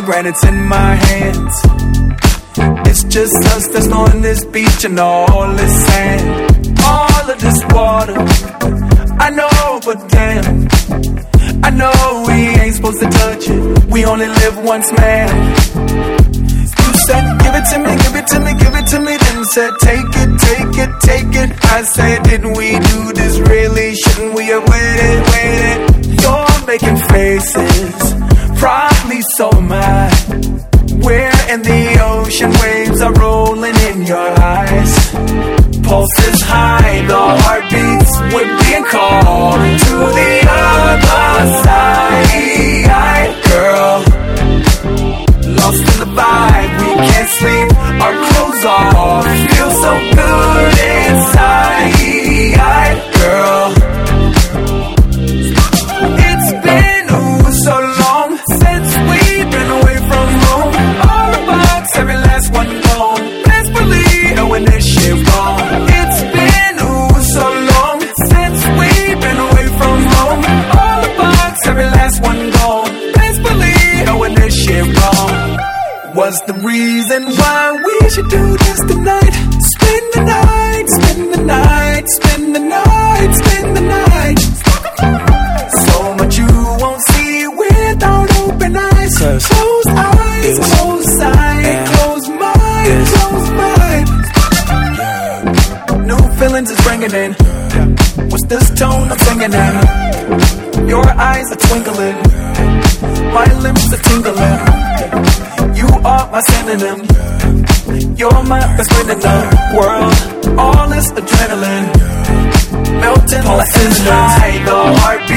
pomegranates in my hands. It's just us that's on this beach and all this sand, all of this water. I know, but damn, I know we ain't supposed to touch it. We only live once, man. You said, give it to me, give it to me, give it to me. Then said, take it, take it, take it. I said, didn't we do this really? Shouldn't we have waited, waited? You're making faces, probably so am I. We're in the ocean, waves are rolling in your eyes. Pulse is high, the heartbeats, we're being called to the other side. Girl, lost in the vibe, we can't sleep, our clothes off, feel so good inside. Girl, it's been so long since we've been away from home. All the bugs, every last one gone. Best believe knowing this shit wrong. It's been so long since we've been away from home. All the bugs, every last one gone. Best believe knowing this shit wrong. What's the reason why we should do this tonight? Spend the night, spend the night, spend the night, spend the night. So much you won't see without open eyes. Close eyes, close sight, close mind, close mind. New feelings is bringing in. What's this tone I'm singing in? Your eyes are twinkling, my limbs are tingling. You are my synonym, you're my best friend in the world. All this adrenaline melting like this high, the heart